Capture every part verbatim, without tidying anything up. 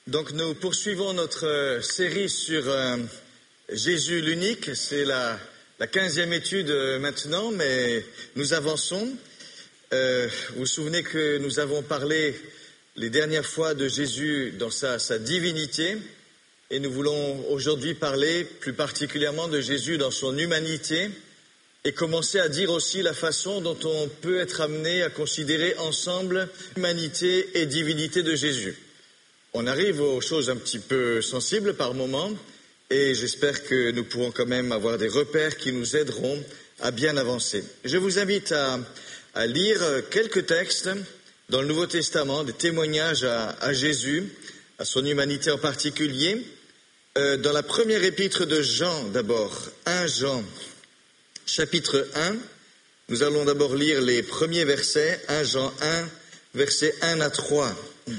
Donc nous poursuivons notre euh, série sur euh, Jésus l'unique. C'est la, la quinzième étude euh, maintenant, mais nous avançons. Euh, vous vous souvenez que nous avons parlé les dernières fois de Jésus dans sa, sa divinité, et nous voulons aujourd'hui parler plus particulièrement de Jésus dans son humanité, et commencer à dire aussi la façon dont on peut être amené à considérer ensemble l'humanité et divinité de Jésus. On arrive aux choses un petit peu sensibles par moments, et j'espère que nous pourrons quand même avoir des repères qui nous aideront à bien avancer. Je vous invite à, à lire quelques textes dans le Nouveau Testament, des témoignages à, à Jésus, à son humanité en particulier. Euh, dans la première épître de Jean d'abord, premier Jean, chapitre un, nous allons d'abord lire les premiers versets, premier Jean un, versets un à trois.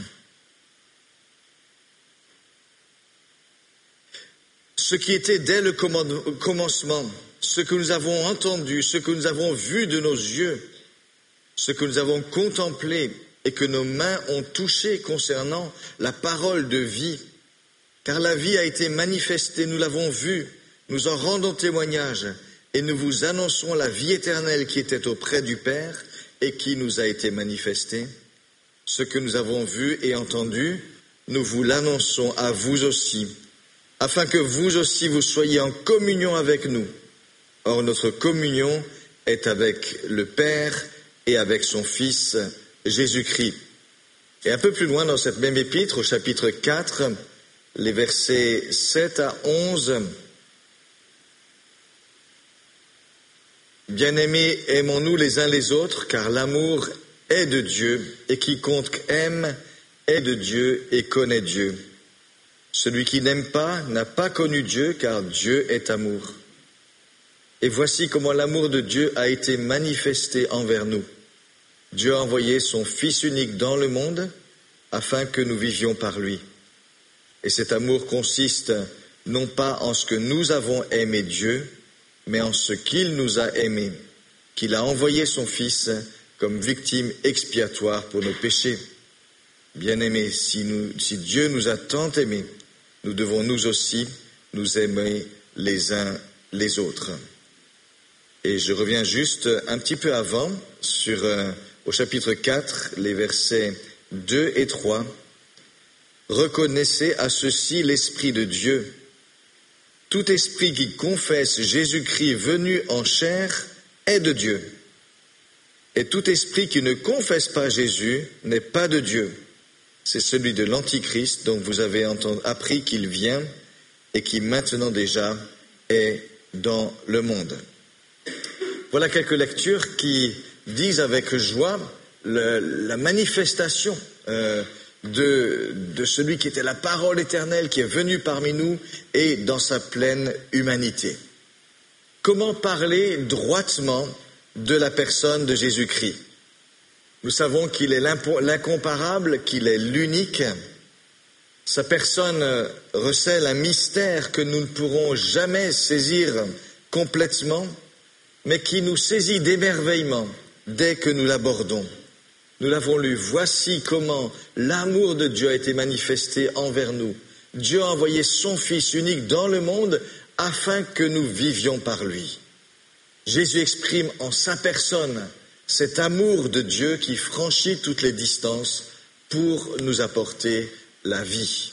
Ce qui était dès le commencement, ce que nous avons entendu, ce que nous avons vu de nos yeux, ce que nous avons contemplé et que nos mains ont touché concernant la parole de vie. Car la vie a été manifestée, nous l'avons vue, nous en rendons témoignage et nous vous annonçons la vie éternelle qui était auprès du Père et qui nous a été manifestée. Ce que nous avons vu et entendu, nous vous l'annonçons à vous aussi, afin que vous aussi vous soyez en communion avec nous. Or notre communion est avec le Père et avec son Fils Jésus-Christ. Et un peu plus loin dans cette même épître, au chapitre quatre, les versets sept à onze, « Bien-aimés, aimons-nous les uns les autres, car l'amour est de Dieu, et quiconque aime est de Dieu et connaît Dieu. Celui qui n'aime pas n'a pas connu Dieu, car Dieu est amour. Et voici comment l'amour de Dieu a été manifesté envers nous. Dieu a envoyé son Fils unique dans le monde, afin que nous vivions par lui. Et cet amour consiste non pas en ce que nous avons aimé Dieu, mais en ce qu'il nous a aimés, qu'il a envoyé son Fils comme victime expiatoire pour nos péchés. Bien-aimés, si, nous, si Dieu nous a tant aimés, nous devons nous aussi nous aimer les uns les autres. » Et je reviens juste un petit peu avant, sur, euh, au chapitre quatre, les versets deux et trois. « Reconnaissez à ceci l'Esprit de Dieu. Tout esprit qui confesse Jésus-Christ venu en chair est de Dieu. Et tout esprit qui ne confesse pas Jésus n'est pas de Dieu. C'est celui de l'Antichrist dont vous avez entendu, appris qu'il vient et qui maintenant déjà est dans le monde. » Voilà quelques lectures qui disent avec joie le, la manifestation euh, de, de celui qui était la parole éternelle, qui est venu parmi nous et dans sa pleine humanité. Comment parler droitement de la personne de Jésus-Christ ? Nous savons qu'il est l'incomparable, qu'il est l'unique. Sa personne recèle un mystère que nous ne pourrons jamais saisir complètement, mais qui nous saisit d'émerveillement dès que nous l'abordons. Nous l'avons lu. Voici comment l'amour de Dieu a été manifesté envers nous. Dieu a envoyé son Fils unique dans le monde afin que nous vivions par lui. Jésus exprime en sa personne cet amour de Dieu qui franchit toutes les distances pour nous apporter la vie.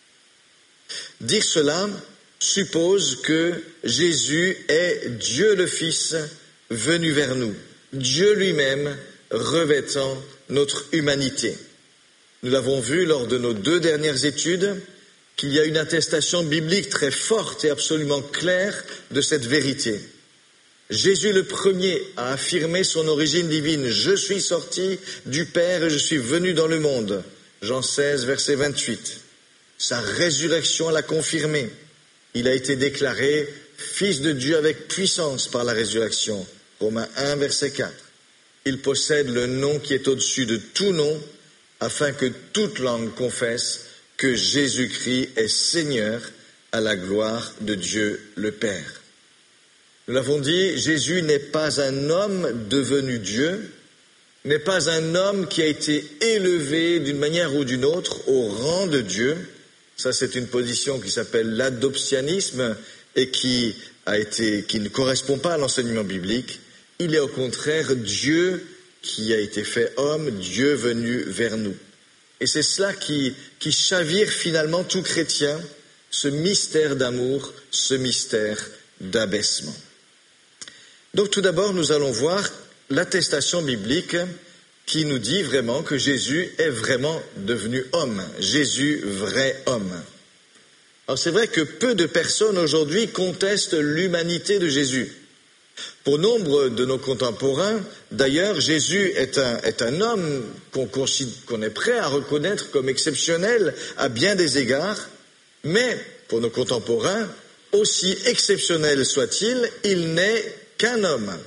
Dire cela suppose que Jésus est Dieu le Fils venu vers nous, Dieu lui-même revêtant notre humanité. Nous l'avons vu lors de nos deux dernières études qu'il y a une attestation biblique très forte et absolument claire de cette vérité. Jésus le premier a affirmé son origine divine. « Je suis sorti du Père et je suis venu dans le monde. » Jean seize, verset vingt-huit. Sa résurrection l'a confirmé. Il a été déclaré Fils de Dieu avec puissance par la résurrection. Romains un, verset quatre. Il possède le nom qui est au-dessus de tout nom, afin que toute langue confesse que Jésus-Christ est Seigneur à la gloire de Dieu le Père. Nous l'avons dit, Jésus n'est pas un homme devenu Dieu, n'est pas un homme qui a été élevé d'une manière ou d'une autre au rang de Dieu, Ça, c'est une position qui s'appelle l'adoptionnisme et qui a été, qui ne correspond pas à l'enseignement biblique. Il est au contraire Dieu qui a été fait homme, Dieu venu vers nous. Et c'est cela qui, qui chavire finalement tout chrétien, ce mystère d'amour, ce mystère d'abaissement. Donc tout d'abord, nous allons voir l'attestation biblique qui nous dit vraiment que Jésus est vraiment devenu homme, Jésus vrai homme. Alors c'est vrai que peu de personnes aujourd'hui contestent l'humanité de Jésus. Pour nombre de nos contemporains, d'ailleurs, Jésus est un, est un homme qu'on, qu'on est prêt à reconnaître comme exceptionnel à bien des égards, mais pour nos contemporains, aussi exceptionnel soit-il, il n'est qu'un homme.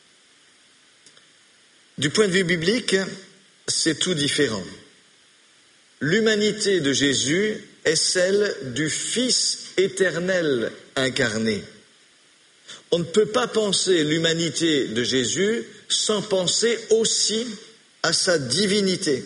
Du point de vue biblique, c'est tout différent. L'humanité de Jésus est celle du Fils éternel incarné. On ne peut pas penser l'humanité de Jésus sans penser aussi à sa divinité.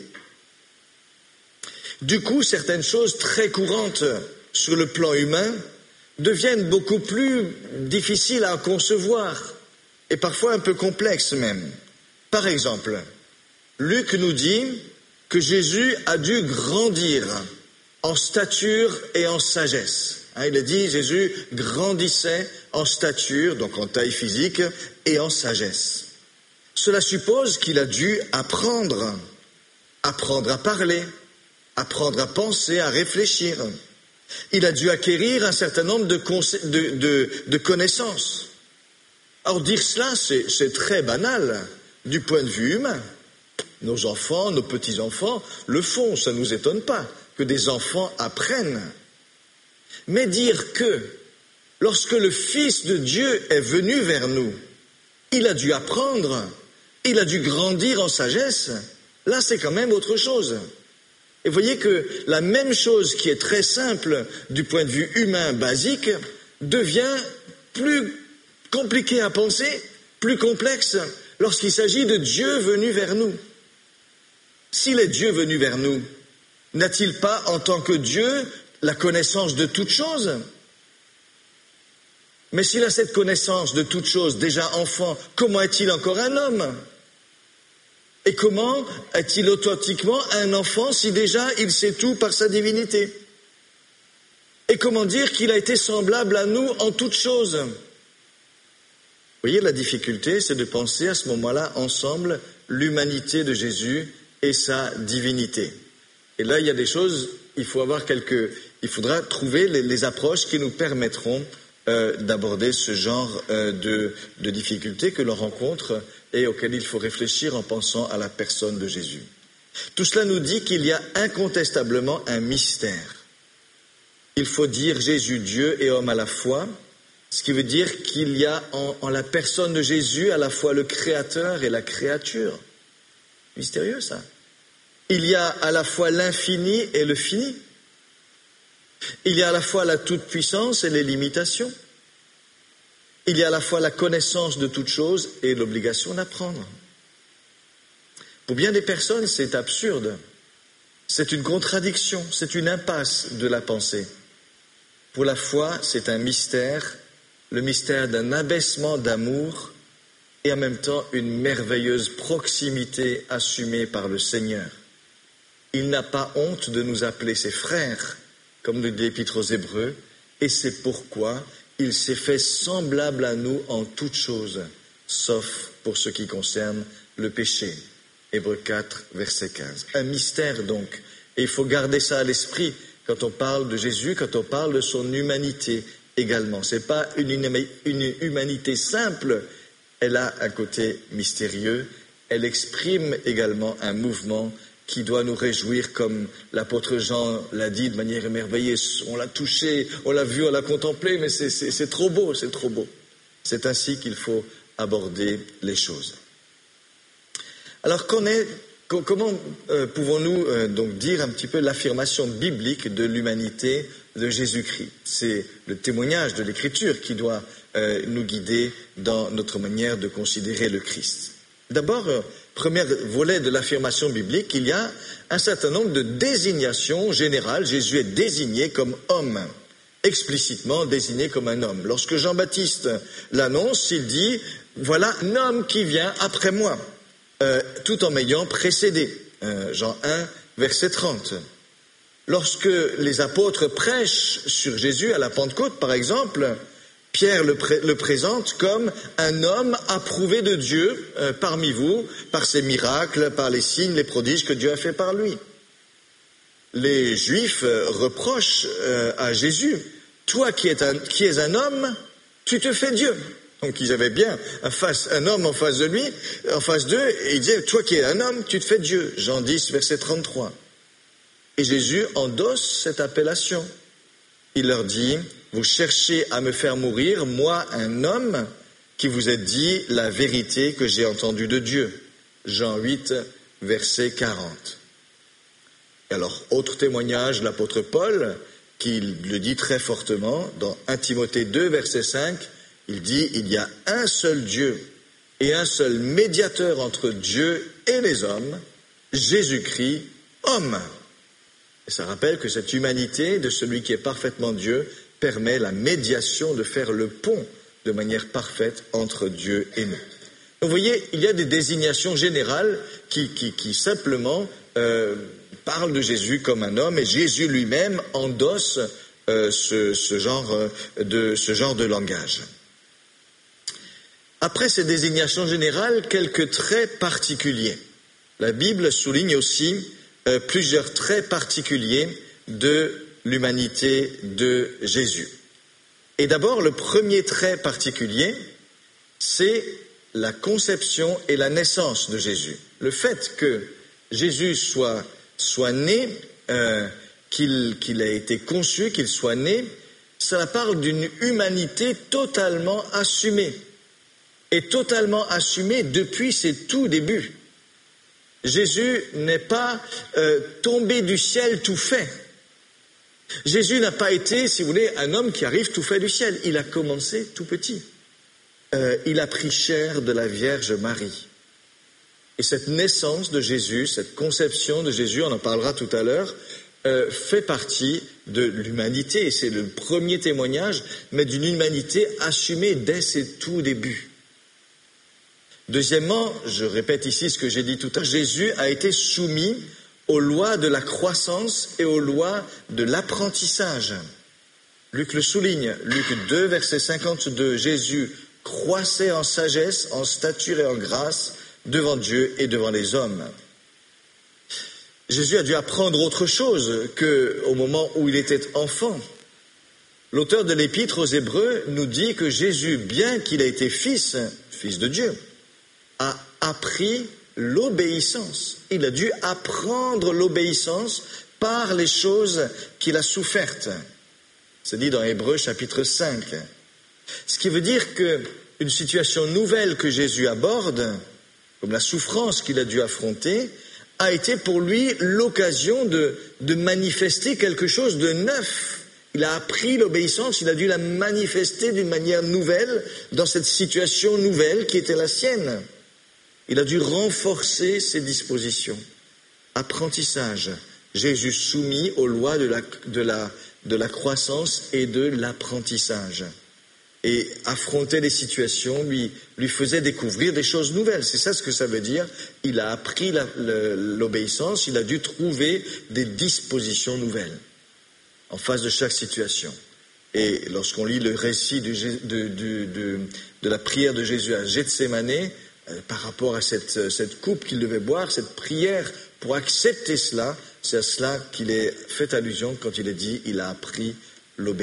Du coup, certaines choses très courantes sur le plan humain deviennent beaucoup plus difficiles à concevoir et parfois un peu complexes même. Par exemple, Luc nous dit que Jésus a dû grandir en stature et en sagesse. Hein, il a dit Jésus grandissait en stature, donc en taille physique, et en sagesse. Cela suppose qu'il a dû apprendre, apprendre à parler, apprendre à penser, à réfléchir. Il a dû acquérir un certain nombre de, conce- de, de, de connaissances. Alors dire cela, c'est, c'est très banal du point de vue humain. Nos enfants, nos petits-enfants le font, ça ne nous étonne pas que des enfants apprennent. Mais dire que lorsque le Fils de Dieu est venu vers nous, il a dû apprendre, il a dû grandir en sagesse, là c'est quand même autre chose. Et voyez que la même chose qui est très simple du point de vue humain basique devient plus compliquée à penser, plus complexe lorsqu'il s'agit de Dieu venu vers nous. S'il est Dieu venu vers nous, n'a-t-il pas en tant que Dieu la connaissance de toutes choses? Mais s'il a cette connaissance de toutes choses, déjà enfant, comment est-il encore un homme? Et comment est-il authentiquement un enfant si déjà il sait tout par sa divinité? Et comment dire qu'il a été semblable à nous en toutes choses? Vous voyez, la difficulté, c'est de penser à ce moment-là ensemble l'humanité de Jésus et sa divinité. Et là, il y a des choses, il faut avoir quelques, il faudra trouver les, les approches qui nous permettront euh, d'aborder ce genre euh, de, de difficultés que l'on rencontre et auxquelles il faut réfléchir en pensant à la personne de Jésus. Tout cela nous dit qu'il y a incontestablement un mystère. Il faut dire Jésus Dieu et homme à la fois, ce qui veut dire qu'il y a en, en la personne de Jésus à la fois le Créateur et la créature. Mystérieux ça. Il y a à la fois l'infini et le fini. Il y a à la fois la toute-puissance et les limitations. Il y a à la fois la connaissance de toutes choses et l'obligation d'apprendre. Pour bien des personnes, c'est absurde. C'est une contradiction, c'est une impasse de la pensée. Pour la foi, c'est un mystère, le mystère d'un abaissement d'amour et en même temps une merveilleuse proximité assumée par le Seigneur. Il n'a pas honte de nous appeler ses frères, comme le dit l'Épître aux Hébreux, et c'est pourquoi il s'est fait semblable à nous en toutes choses, sauf pour ce qui concerne le péché. Hébreux quatre, verset quinze. Un mystère donc, et il faut garder ça à l'esprit quand on parle de Jésus, quand on parle de son humanité également. Ce n'est pas une, une humanité simple, elle a un côté mystérieux, elle exprime également un mouvement qui doit nous réjouir, comme l'apôtre Jean l'a dit de manière émerveillée. On l'a touché, on l'a vu, on l'a contemplé, mais c'est, c'est, c'est trop beau, c'est trop beau. C'est ainsi qu'il faut aborder les choses. Alors, qu'on est, comment euh, pouvons-nous euh, donc dire un petit peu l'affirmation biblique de l'humanité de Jésus-Christ? C'est le témoignage de l'Écriture qui doit euh, nous guider dans notre manière de considérer le Christ. D'abord, euh, premier volet de l'affirmation biblique, il y a un certain nombre de désignations générales. Jésus est désigné comme homme, explicitement désigné comme un homme. Lorsque Jean-Baptiste l'annonce, il dit « Voilà un homme qui vient après moi euh, », tout en m'ayant précédé. Euh, Jean un, verset trente. Lorsque les apôtres prêchent sur Jésus à la Pentecôte, par exemple, Pierre le, pré- le présente comme un homme approuvé de Dieu euh, parmi vous, par ses miracles, par les signes, les prodiges que Dieu a fait par lui. Les Juifs euh, reprochent euh, à Jésus, toi qui es, un, qui es un homme, tu te fais Dieu. Donc ils avaient bien un, face, un homme en face de lui, en face d'eux, et ils disaient, toi qui es un homme, tu te fais Dieu. Jean dix, verset trente-trois. Et Jésus endosse cette appellation. Il leur dit, vous cherchez à me faire mourir, moi, un homme qui vous ai dit la vérité que j'ai entendue de Dieu. Jean huit, verset quarante. Et alors, autre témoignage de l'apôtre Paul, qui le dit très fortement, dans un Timothée deux, verset cinq, il dit, il y a un seul Dieu et un seul médiateur entre Dieu et les hommes, Jésus-Christ, homme. Et ça rappelle que cette humanité de celui qui est parfaitement Dieu permet la médiation de faire le pont de manière parfaite entre Dieu et nous. Donc vous voyez, il y a des désignations générales qui, qui, qui simplement euh, parlent de Jésus comme un homme, et Jésus lui-même endosse euh, ce, ce, genre de, ce genre de langage. Après ces désignations générales, quelques traits particuliers. La Bible souligne aussi euh, plusieurs traits particuliers de l'humanité de Jésus. Et d'abord, le premier trait particulier, c'est la conception et la naissance de Jésus. Le fait que Jésus soit, soit né, euh, qu'il, qu'il ait été conçu, qu'il soit né, ça parle d'une humanité totalement assumée. Et totalement assumée depuis ses tout débuts. Jésus n'est pas euh, tombé du ciel tout fait. Jésus n'a pas été, si vous voulez, un homme qui arrive tout fait du ciel. Il a commencé tout petit. Euh, il a pris chair de la Vierge Marie. Et cette naissance de Jésus, cette conception de Jésus, on en parlera tout à l'heure, euh, fait partie de l'humanité. Et c'est le premier témoignage, mais d'une humanité assumée dès ses tout débuts. Deuxièmement, je répète ici ce que j'ai dit tout à l'heure, Jésus a été soumis aux lois de la croissance et aux lois de l'apprentissage. Luc le souligne, Luc deux, verset cinquante-deux, Jésus croissait en sagesse, en stature et en grâce devant Dieu et devant les hommes. Jésus a dû apprendre autre chose qu'au moment où il était enfant. L'auteur de l'Épître aux Hébreux nous dit que Jésus, bien qu'il ait été fils, fils de Dieu, a appris l'obéissance. Il a dû apprendre l'obéissance par les choses qu'il a souffertes. C'est dit dans Hébreux chapitre cinq. Ce qui veut dire qu'une situation nouvelle que Jésus aborde, comme la souffrance qu'il a dû affronter, a été pour lui l'occasion de, de manifester quelque chose de neuf. Il a appris l'obéissance, il a dû la manifester d'une manière nouvelle dans cette situation nouvelle qui était la sienne. Il a dû renforcer ses dispositions. Apprentissage. Jésus soumis aux lois de la, de la, de la croissance et de l'apprentissage. Et affronter les situations lui, lui faisait découvrir des choses nouvelles. C'est ça ce que ça veut dire. Il a appris la, le, l'obéissance, il a dû trouver des dispositions nouvelles en face de chaque situation. Et lorsqu'on lit le récit de, de, de, de, de la prière de Jésus à Gethsémanée, par rapport à cette, cette coupe qu'il devait boire, cette prière, pour accepter cela, c'est à cela qu'il est fait allusion quand il est dit « il a appris l'obéissance ».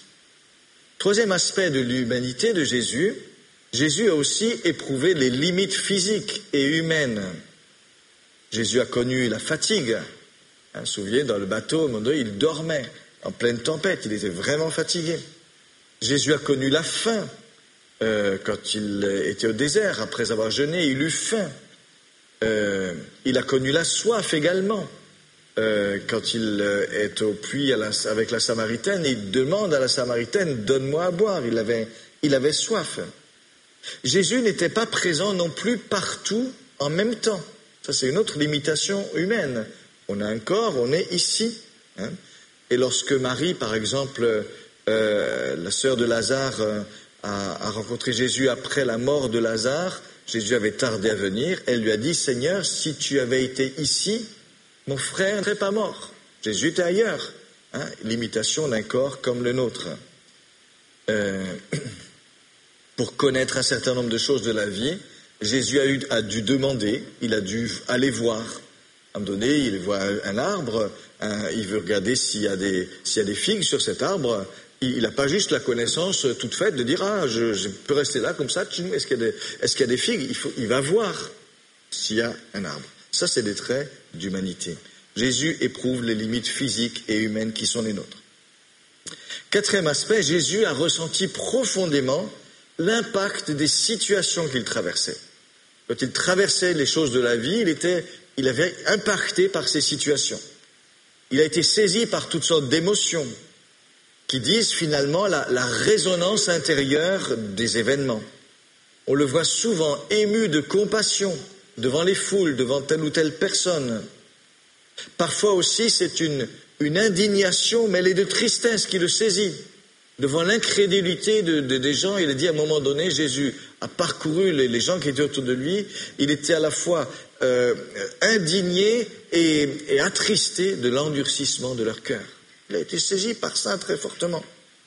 Troisième aspect de l'humanité de Jésus, Jésus a aussi éprouvé les limites physiques et humaines. Jésus a connu la fatigue. Hein, vous vous souvenez, dans le bateau, au moment donné, il dormait en pleine tempête, il était vraiment fatigué. Jésus a connu la faim. Euh, quand il était au désert, après avoir jeûné, il eut faim. Euh, il a connu la soif également. Euh, quand il est au puits à la, avec la Samaritaine, il demande à la Samaritaine, donne-moi à boire. Il avait, il avait soif. Jésus n'était pas présent non plus partout en même temps. Ça, c'est une autre limitation humaine. On a un corps, on est ici. Hein. Et lorsque Marie, par exemple, euh, la sœur de Lazare, euh, a, a rencontré Jésus après la mort de Lazare, Jésus avait tardé à venir, elle lui a dit, « Seigneur, si tu avais été ici, mon frère ne serait pas mort. » Jésus était ailleurs. Hein, l'imitation d'un corps comme le nôtre. Euh, pour connaître un certain nombre de choses de la vie, Jésus a, eu, a dû demander, il a dû aller voir. À un moment donné, il voit un arbre, un, il veut regarder s'il y a des, s'il y a des figues sur cet arbre. Il n'a pas juste la connaissance toute faite de dire « Ah, je, je peux rester là comme ça, est-ce qu'il y a des, est-ce qu'il y a des figues ?» il, faut, il va voir s'il y a un arbre. Ça, c'est des traits d'humanité. Jésus éprouve les limites physiques et humaines qui sont les nôtres. Quatrième aspect, Jésus a ressenti profondément l'impact des situations qu'il traversait. Quand il traversait les choses de la vie, il était, il avait impacté par ces situations. Il a été saisi par toutes sortes d'émotions qui disent finalement la, la résonance intérieure des événements. On le voit souvent ému de compassion devant les foules, devant telle ou telle personne. Parfois aussi, c'est une, une indignation mêlée de tristesse qui le saisit. Devant l'incrédulité de, de, des gens, il a dit à un moment donné, Jésus a parcouru les, les gens qui étaient autour de lui, il était à la fois euh, indigné et, et attristé de l'endurcissement de leur cœur. Il a été saisi par ça très fortement.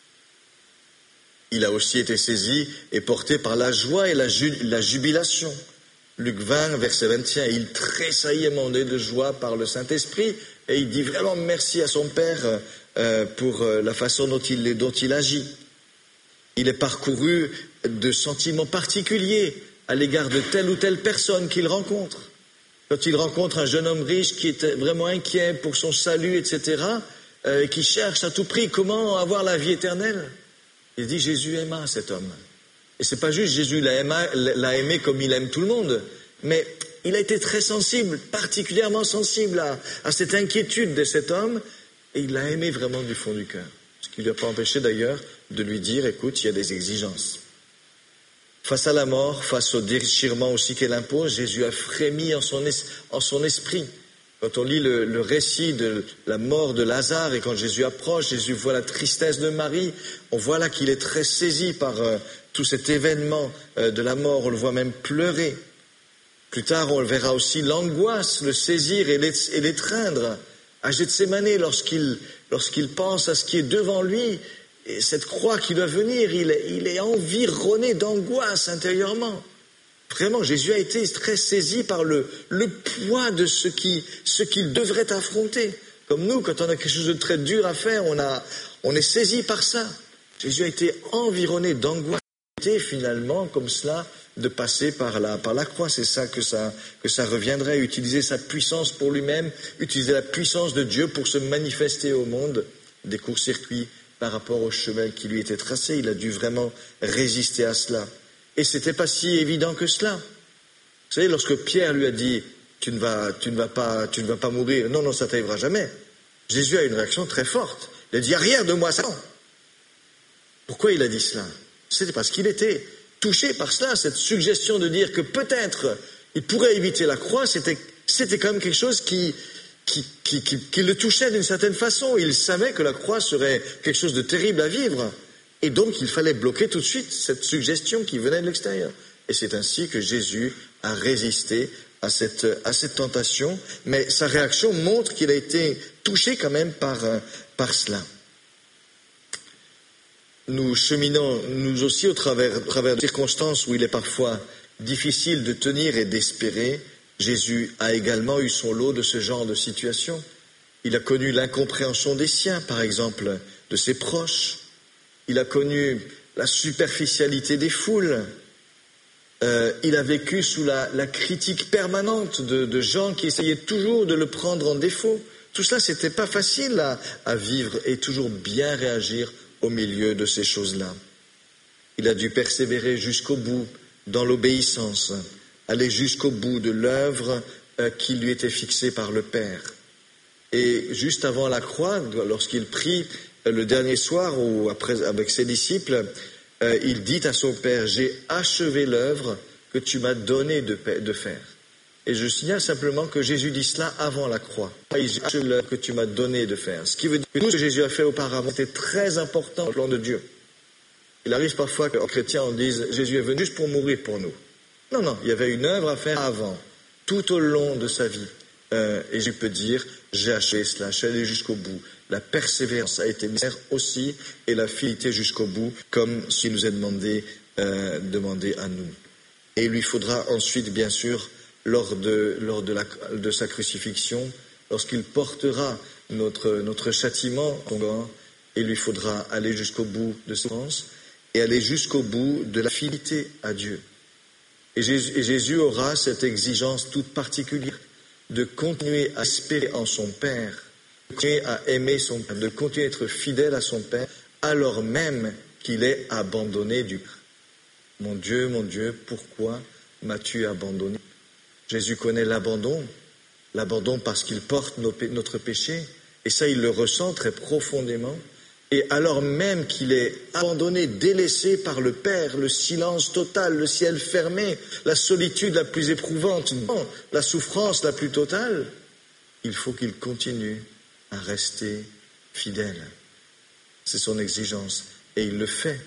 Il a aussi été saisi et porté par la joie et la, ju, la jubilation. Luc vingt, verset vingt et un, il tressaillit émondé de joie par le Saint-Esprit et il dit vraiment merci à son Père euh, pour euh, la façon dont il, dont il agit. Il est parcouru de sentiments particuliers à l'égard de telle ou telle personne qu'il rencontre. Quand il rencontre un jeune homme riche qui est vraiment inquiet pour son salut, et cetera, euh, qui cherche à tout prix comment avoir la vie éternelle, il dit Jésus aima cet homme. Et c'est pas juste Jésus l'a aimé, l'a aimé comme il aime tout le monde, mais il a été très sensible, particulièrement sensible à, à cette inquiétude de cet homme, et il l'a aimé vraiment du fond du cœur. Ce qui ne lui a pas empêché d'ailleurs de lui dire, écoute, il y a des exigences. Face à la mort, face au déchirement aussi qu'elle impose, Jésus a frémi en son, es, en son esprit. Quand on lit le, le récit de la mort de Lazare et quand Jésus approche, Jésus voit la tristesse de Marie, on voit là qu'il est très saisi par euh, tout cet événement euh, de la mort, on le voit même pleurer. Plus tard, on le verra aussi l'angoisse, le saisir et l'étreindre à Gethsémani lorsqu'il, lorsqu'il pense à ce qui est devant lui, et cette croix qui doit venir, il est, il est environné d'angoisse intérieurement. Vraiment, Jésus a été très saisi par le, le poids de ce, qui, ce qu'il devrait affronter. Comme nous, quand on a quelque chose de très dur à faire, on, a, on est saisi par ça. Jésus a été environné d'angoisse. Et finalement, comme cela, de passer par la, par la croix. C'est ça que, ça que ça reviendrait, utiliser sa puissance pour lui-même, utiliser la puissance de Dieu pour se manifester au monde, des courts-circuits par rapport au chemin qui lui était tracé. Il a dû vraiment résister à cela. Et c'était pas si évident que cela. Vous savez, lorsque Pierre lui a dit « tu ne vas, tu ne vas pas, tu ne vas pas mourir, non, non, ça t'arrivera jamais », Jésus a une réaction très forte. Il a dit « arrière de moi, Satan !» Pourquoi il a dit cela? C'était parce qu'il était touché par cela, cette suggestion de dire que peut-être il pourrait éviter la croix, c'était, c'était quand même quelque chose qui, qui, qui, qui, qui le touchait d'une certaine façon. Il savait que la croix serait quelque chose de terrible à vivre. Et donc, il fallait bloquer tout de suite cette suggestion qui venait de l'extérieur. Et c'est ainsi que Jésus a résisté à cette, à cette tentation. Mais sa réaction montre qu'il a été touché quand même par, par cela. Nous cheminons, nous aussi, au travers, au travers de circonstances où il est parfois difficile de tenir et d'espérer. Jésus a également eu son lot de ce genre de situation. Il a connu l'incompréhension des siens, par exemple, de ses proches. Il a connu la superficialité des foules. Euh, il a vécu sous la, la critique permanente de, de gens qui essayaient toujours de le prendre en défaut. Tout cela, c'était pas facile à, à vivre et toujours bien réagir au milieu de ces choses-là. Il a dû persévérer jusqu'au bout dans l'obéissance, aller jusqu'au bout de l'œuvre euh, qui lui était fixée par le Père. Et juste avant la croix, lorsqu'il prie le dernier soir ou après avec ses disciples, euh, il dit à son Père, j'ai achevé l'œuvre que tu m'as donné de, de faire. Et je signale simplement que Jésus dit cela avant la croix. J'ai achevé l'œuvre que tu m'as donné de faire. Ce qui veut dire que tout ce que Jésus a fait auparavant était très important au plan de Dieu. Il arrive parfois qu'en chrétien on dise Jésus est venu juste pour mourir pour nous. Non, non, il y avait une œuvre à faire avant, tout au long de sa vie. Euh, et je peux dire, j'ai achevé cela, je suis allé jusqu'au bout. La persévérance a été mise aussi, et la fidélité jusqu'au bout, comme ce qui nous est demandé, euh, demandé à nous. Et il lui faudra ensuite, bien sûr, lors de, lors de, la, de sa crucifixion, lorsqu'il portera notre, notre châtiment, il lui faudra aller jusqu'au bout de sa souffrance et aller jusqu'au bout de la fidélité à Dieu. Et Jésus, et Jésus aura cette exigence toute particulière de continuer à espérer en son Père, de continuer à aimer son Père, de continuer à être fidèle à son Père, alors même qu'il est abandonné du Père. Mon Dieu, mon Dieu, pourquoi m'as-tu abandonné? Jésus connaît l'abandon, l'abandon parce qu'il porte nos, notre péché, et ça il le ressent très profondément. Et alors même qu'il est abandonné, délaissé par le Père, le silence total, le ciel fermé, la solitude la plus éprouvante, non, la souffrance la plus totale, il faut qu'il continue à rester fidèle. C'est son exigence. Et il le fait.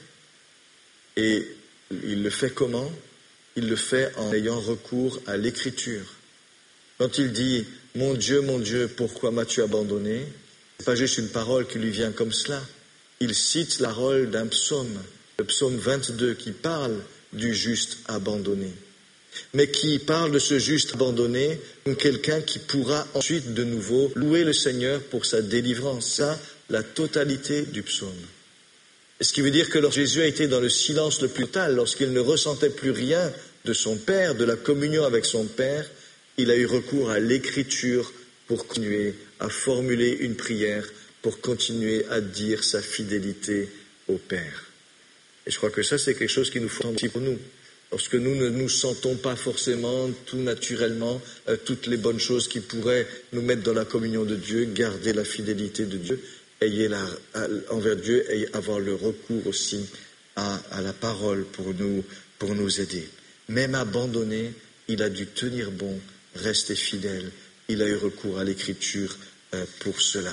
Et il le fait comment? Il le fait en ayant recours à l'Écriture. Quand il dit « Mon Dieu, mon Dieu, pourquoi m'as-tu abandonné ?» Ce n'est pas juste une parole qui lui vient comme cela. Il cite la parole d'un psaume, le psaume vingt-deux, qui parle du juste abandonné. Mais qui parle de ce juste abandonné comme quelqu'un qui pourra ensuite de nouveau louer le Seigneur pour sa délivrance. Ça, la totalité du psaume. Ce qui veut dire que lorsque Jésus a été dans le silence le plus total, lorsqu'il ne ressentait plus rien de son Père, de la communion avec son Père, il a eu recours à l'Écriture pour continuer à formuler une prière, pour continuer à dire sa fidélité au Père. Et je crois que ça, c'est quelque chose qui nous faut aussi pour nous. Lorsque nous ne nous sentons pas forcément tout naturellement euh, toutes les bonnes choses qui pourraient nous mettre dans la communion de Dieu, garder la fidélité de Dieu, ayez la, à, envers Dieu et avoir le recours aussi à, à la parole pour nous, pour nous aider. Même abandonné, il a dû tenir bon, rester fidèle. Il a eu recours à l'Écriture euh, pour cela.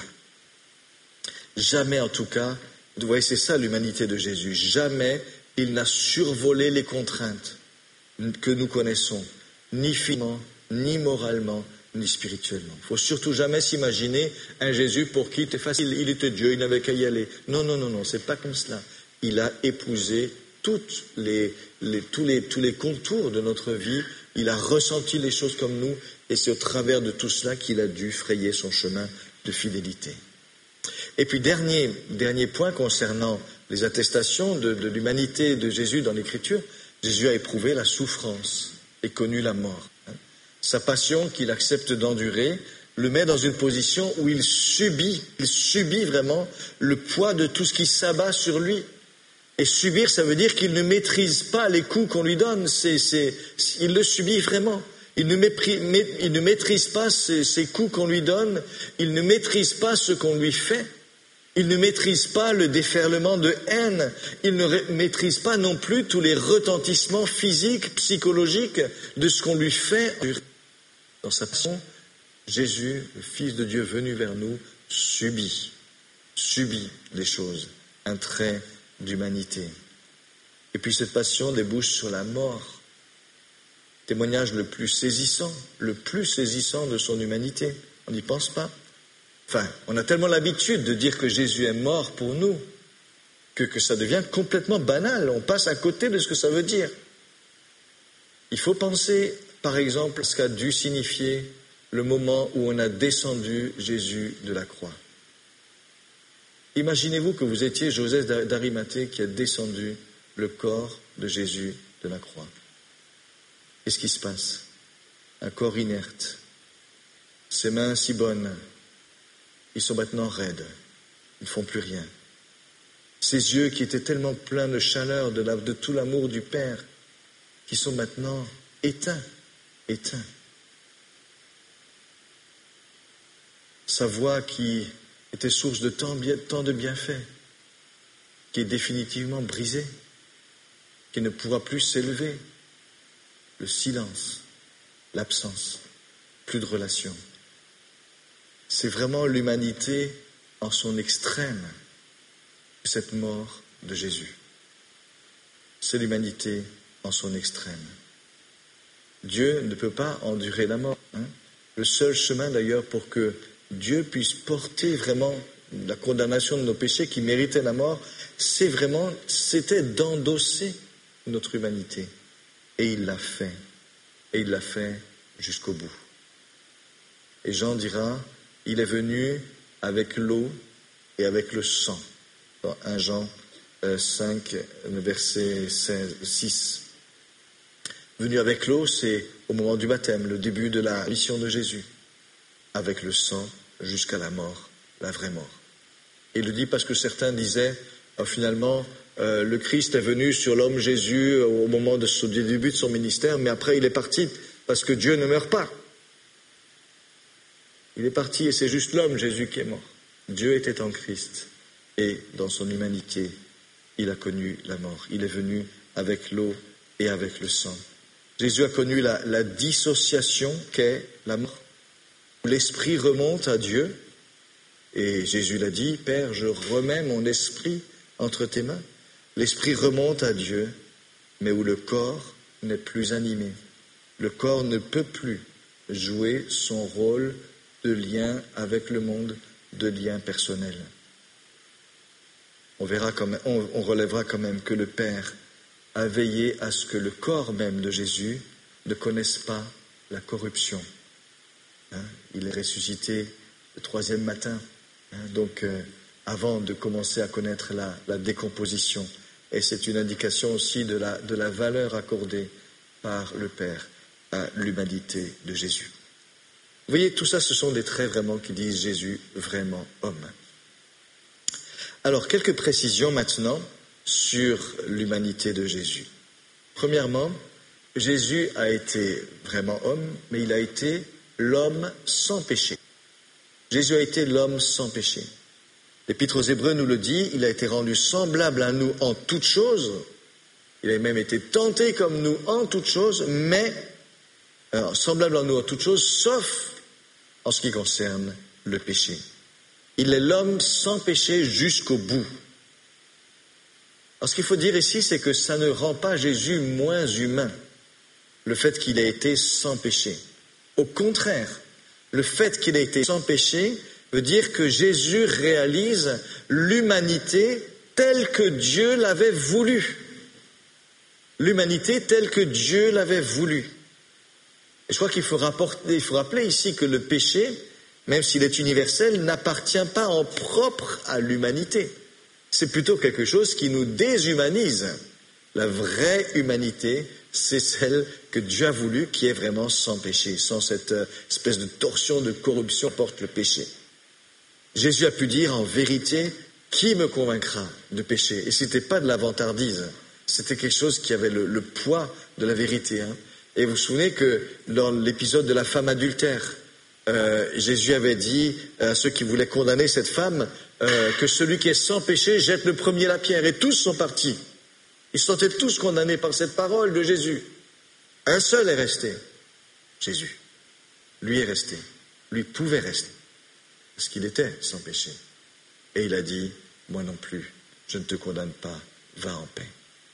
Jamais, en tout cas, vous voyez, c'est ça l'humanité de Jésus. Jamais il n'a survolé les contraintes que nous connaissons, ni physiquement, ni moralement, ni spirituellement. Il ne faut surtout jamais s'imaginer un Jésus pour qui c'était facile, il était Dieu, il n'avait qu'à y aller. Non, non, non, non, c'est pas comme cela. Il a épousé toutes les, les, tous, les, tous les contours de notre vie, il a ressenti les choses comme nous, et c'est au travers de tout cela qu'il a dû frayer son chemin de fidélité. Et puis, dernier, dernier point concernant les attestations de, de l'humanité de Jésus dans l'Écriture, Jésus a éprouvé la souffrance et connu la mort. Sa passion qu'il accepte d'endurer le met dans une position où il subit, il subit vraiment le poids de tout ce qui s'abat sur lui. Et subir, ça veut dire qu'il ne maîtrise pas les coups qu'on lui donne, c'est, c'est, il le subit vraiment. Il ne, mépris, mé, il ne maîtrise pas ces, ces coups qu'on lui donne, il ne maîtrise pas ce qu'on lui fait. Il ne maîtrise pas le déferlement de haine. Il ne maîtrise pas non plus tous les retentissements physiques, psychologiques de ce qu'on lui fait. Dans sa passion, Jésus, le Fils de Dieu venu vers nous, subit, subit les choses, un trait d'humanité. Et puis cette passion débouche sur la mort. Témoignage le plus saisissant, le plus saisissant de son humanité. On n'y pense pas. Enfin, on a tellement l'habitude de dire que Jésus est mort pour nous que, que ça devient complètement banal. On passe à côté de ce que ça veut dire. Il faut penser, par exemple, à ce qu'a dû signifier le moment où on a descendu Jésus de la croix. Imaginez-vous que vous étiez Joseph d'Arimathée qui a descendu le corps de Jésus de la croix. Qu'est-ce qui se passe? Un corps inerte, ses mains si bonnes, ils sont maintenant raides, ils ne font plus rien. Ses yeux qui étaient tellement pleins de chaleur, de, la, de tout l'amour du Père, qui sont maintenant éteints, éteints. Sa voix qui était source de tant, tant de bienfaits, qui est définitivement brisée. qui ne pourra plus s'élever. Le silence, l'absence, plus de relation. C'est vraiment l'humanité en son extrême, cette mort de Jésus. C'est l'humanité en son extrême. Dieu ne peut pas endurer la mort. Hein. Le seul chemin d'ailleurs pour que Dieu puisse porter vraiment la condamnation de nos péchés qui méritaient la mort, c'est vraiment, c'était d'endosser notre humanité. Et il l'a fait. Et il l'a fait jusqu'au bout. Et Jean dira, il est venu avec l'eau et avec le sang. Dans premier Jean cinq, verset six. Venu avec l'eau, c'est au moment du baptême, le début de la mission de Jésus. Avec le sang, jusqu'à la mort, la vraie mort. Et il le dit parce que certains disaient, euh, finalement, euh, le Christ est venu sur l'homme Jésus au moment de son, du début de son ministère, mais après il est parti parce que Dieu ne meurt pas. Il est parti et c'est juste l'homme Jésus qui est mort. Dieu était en Christ et dans son humanité, il a connu la mort. Il est venu avec l'eau et avec le sang. Jésus a connu la, la dissociation qu'est la mort. L'esprit remonte à Dieu et Jésus l'a dit, Père, je remets mon esprit entre tes mains. L'esprit remonte à Dieu, mais où le corps n'est plus animé. Le corps ne peut plus jouer son rôle de lien avec le monde, de lien personnel. On verra quand même, on, on relèvera quand même que le Père a veillé à ce que le corps même de Jésus ne connaisse pas la corruption. Hein, il est ressuscité le troisième matin, hein, donc euh, avant de commencer à connaître la, la décomposition. Et c'est une indication aussi de la, de la valeur accordée par le Père à l'humanité de Jésus. Vous voyez, tout ça, ce sont des traits vraiment qui disent Jésus vraiment homme. Alors, quelques précisions maintenant sur l'humanité de Jésus. Premièrement, Jésus a été vraiment homme, mais il a été l'homme sans péché. Jésus a été l'homme sans péché. L'Épître aux Hébreux nous le dit, il a été rendu semblable à nous en toutes choses. Il a même été tenté comme nous en toutes choses, mais alors, semblable à nous en toutes choses, sauf en ce qui concerne le péché. Il est l'homme sans péché jusqu'au bout. Alors, ce qu'il faut dire ici, c'est que ça ne rend pas Jésus moins humain, le fait qu'il ait été sans péché. Au contraire, le fait qu'il ait été sans péché veut dire que Jésus réalise l'humanité telle que Dieu l'avait voulu. L'humanité telle que Dieu l'avait voulu. Et je crois qu'il faut, rapporter, il faut rappeler ici que le péché, même s'il est universel, n'appartient pas en propre à l'humanité. C'est plutôt quelque chose qui nous déshumanise. La vraie humanité, c'est celle que Dieu a voulu, qui est vraiment sans péché, sans cette espèce de torsion de corruption que porte le péché. Jésus a pu dire en vérité, qui me convaincra de péché? Et ce n'était pas de la vantardise, c'était quelque chose qui avait le, le poids de la vérité. Hein. Et vous vous souvenez que dans l'épisode de la femme adultère, euh, Jésus avait dit à ceux qui voulaient condamner cette femme euh, que celui qui est sans péché jette le premier la pierre. Et tous sont partis. Ils se sentaient tous condamnés par cette parole de Jésus. Un seul est resté, Jésus. Lui est resté. Lui pouvait rester. Parce qu'il était sans péché. Et il a dit, moi non plus, je ne te condamne pas, va en paix.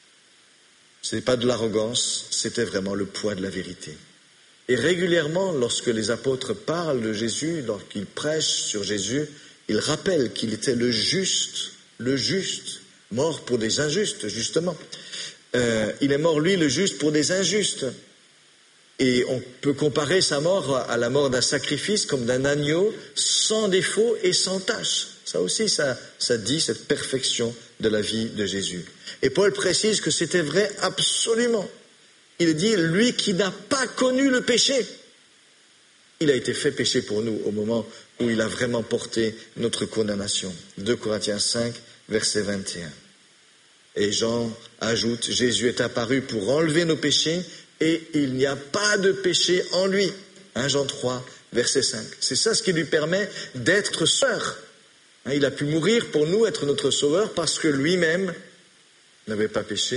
Ce n'est pas de l'arrogance, c'était vraiment le poids de la vérité. Et régulièrement, lorsque les apôtres parlent de Jésus, lorsqu'ils prêchent sur Jésus, ils rappellent qu'il était le juste, le juste, mort pour des injustes, justement. Euh, il est mort, lui, le juste, pour des injustes. Et on peut comparer sa mort à la mort d'un sacrifice comme d'un agneau, sans défaut et sans tache. Ça aussi, ça, ça dit cette perfection de la vie de Jésus. Et Paul précise que c'était vrai absolument. Il dit, lui qui n'a pas connu le péché, il a été fait péché pour nous au moment où il a vraiment porté notre condamnation. deux Corinthiens cinq, verset vingt et un. Et Jean ajoute, Jésus est apparu pour enlever nos péchés et il n'y a pas de péché en lui. premier Jean trois, verset cinq. C'est ça ce qui lui permet d'être sauveur. Il a pu mourir pour nous, être notre sauveur, parce que lui-même n'avait pas péché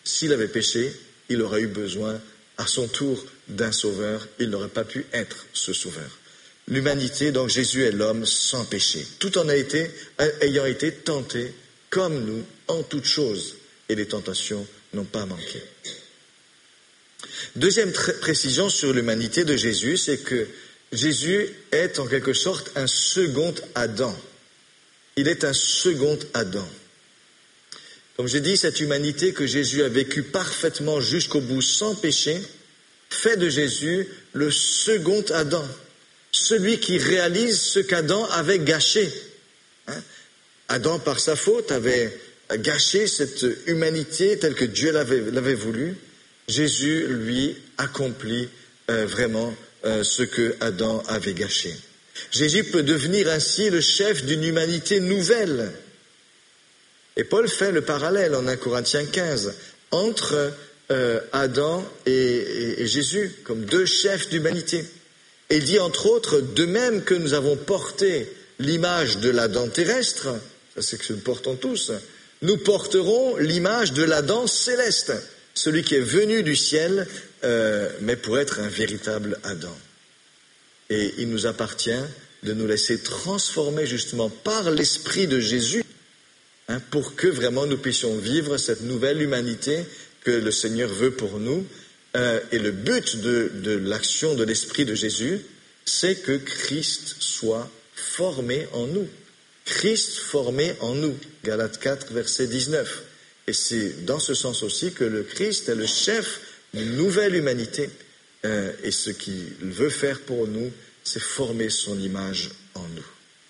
s'il avait péché, il aurait eu besoin à son tour d'un sauveur, il n'aurait pas pu être ce sauveur. L'humanité, donc Jésus est l'homme sans péché, tout en a été, ayant été tenté comme nous en toutes choses, et les tentations n'ont pas manqué. Deuxième précision sur l'humanité de Jésus, c'est que Jésus est en quelque sorte un second Adam. Il est un second Adam. Comme j'ai dit, cette humanité que Jésus a vécue parfaitement jusqu'au bout sans péché, fait de Jésus le second Adam, celui qui réalise ce qu'Adam avait gâché. Hein? Adam, par sa faute, avait gâché cette humanité telle que Dieu l'avait, l'avait voulu. Jésus, lui, accomplit euh, vraiment euh, ce que Adam avait gâché. Jésus peut devenir ainsi le chef d'une humanité nouvelle. Et Paul fait le parallèle en un Corinthiens quinze entre euh, Adam et, et, et Jésus comme deux chefs d'humanité. Et il dit entre autres, de même que nous avons porté l'image de l'Adam terrestre, ça c'est que nous portons tous, nous porterons l'image de l'Adam céleste, celui qui est venu du ciel, euh, mais pour être un véritable Adam. Et il nous appartient de nous laisser transformer justement par l'Esprit de Jésus, hein, pour que vraiment nous puissions vivre cette nouvelle humanité que le Seigneur veut pour nous. Euh, et le but de, de l'action de l'Esprit de Jésus, c'est que Christ soit formé en nous. Christ formé en nous. Galates quatre, verset dix-neuf. Et c'est dans ce sens aussi que le Christ est le chef d'une nouvelle humanité. Euh, et ce qu'il veut faire pour nous, c'est former son image en nous.